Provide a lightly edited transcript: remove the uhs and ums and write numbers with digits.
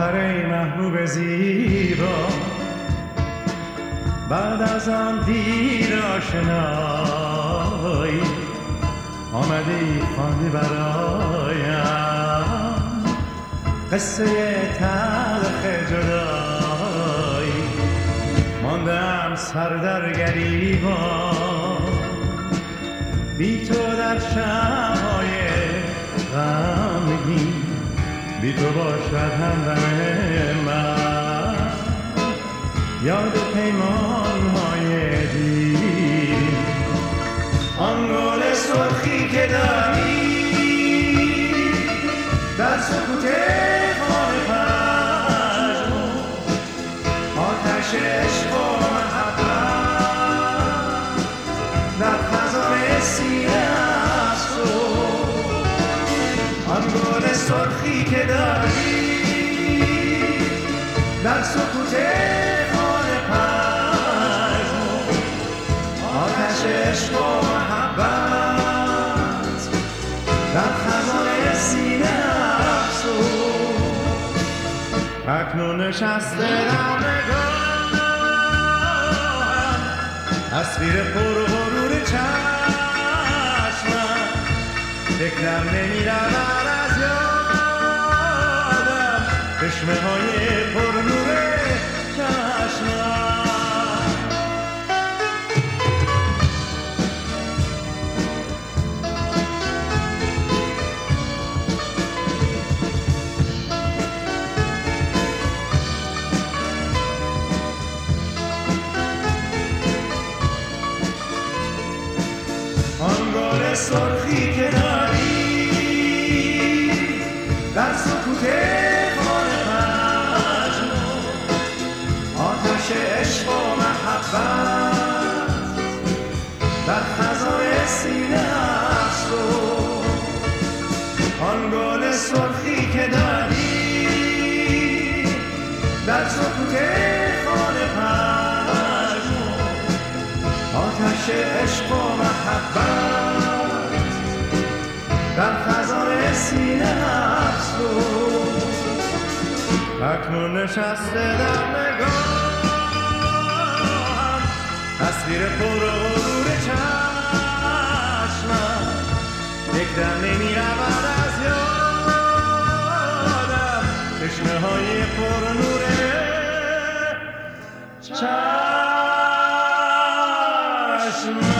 آخر ای محبوب زیبا، بعد از آن دیر آشنایی آمدی خواندی برایم قصه تلخ جدایی. ماندم سر در گریبان بی تو در شب‌های غمگین، بی تو باشد همدم من یاد پیمان‌های دیر. آن گل سرخی که داری در سکوت خانه پژمرد، آتش عشق و محبت در خزان سینه افسرد. آن گل سرخی که داری در سکوت خانه پژمرد، آتش عشق و محبت در خزان سینه افسرد. اکنون نشسته در نگاهم تصویر پر غرور چشمم، فکرم نمی‌رود از یادم چشمه‌های پر نور چشمم. آن گل سرخی که داری در سکوت خانه پژمرد، آتش عشق و محبت در خزان سینه افسرد. آن گل سرخی که داری در سکوت خانه پژمرد، آتش عشق و محبت در خزان سینه افسرد. اکنون نشسته در نگاهم تصویر پر غرور چشمم، یکدم نمی‌رود از یادم چشمه‌های پر نور چشمم.